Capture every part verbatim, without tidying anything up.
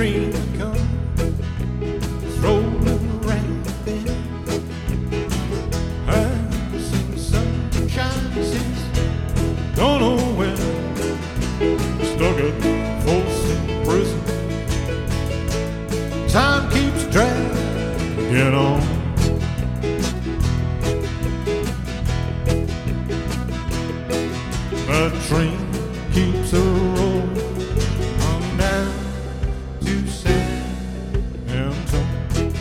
train comes rolling around the bend. I've seen sunshine since don't know when. Stuck at Folsom Prison. Time keeps dragging on. The train keeps a rolling on down to San Antonio.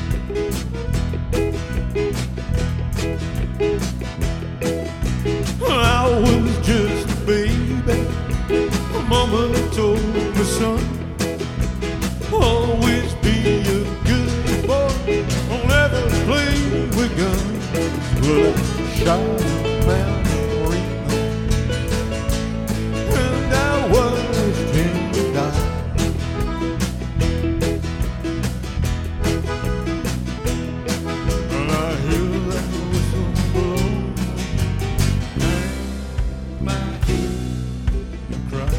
I was just a baby. Mama told me, son, always be a good boy. Don't ever play with guns. But I shot a marina, and I watched him die. And I hear that whistle blow, and my head cry.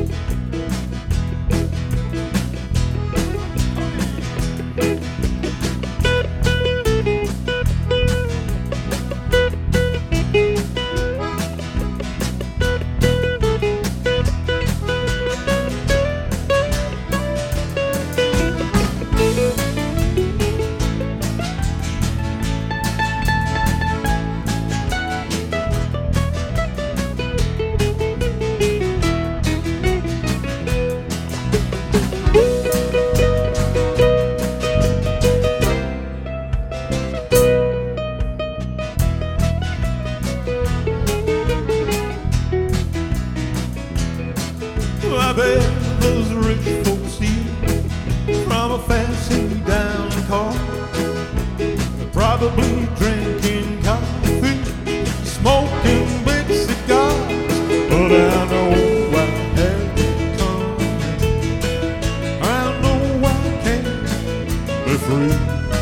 I bet those rich folks eat from a fancy down car. They're probably drinking coffee, smoking big cigars. But I know I have it coming. I know I can't be free.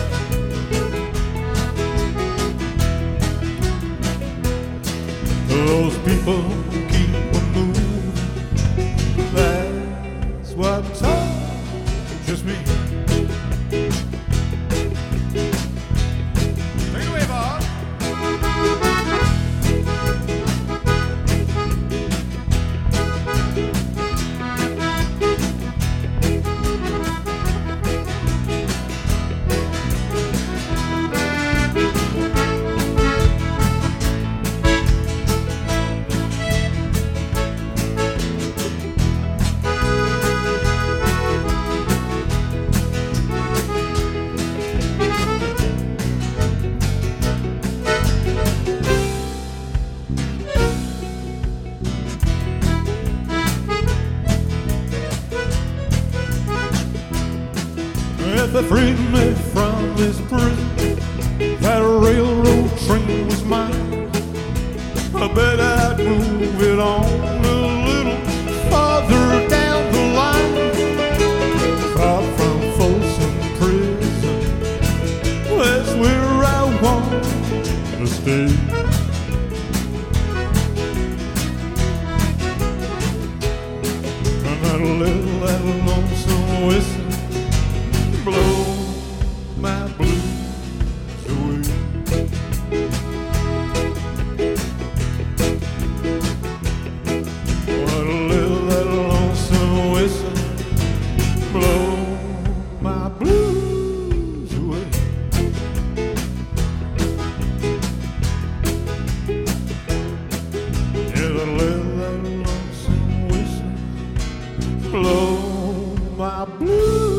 Those people keep on moving. That's what touches me. Take it away, Bob. If they freed me from this prison, that railroad train was mine, I bet I'd move it on a little farther down the line. Far from Folsom Prison, that's where I want to stay. And I'd let that lonesome whistle blow my blues away. I'd let that lonesome whistle blow my blues away. Yeah, I'd let that lonesome whistle blow my blues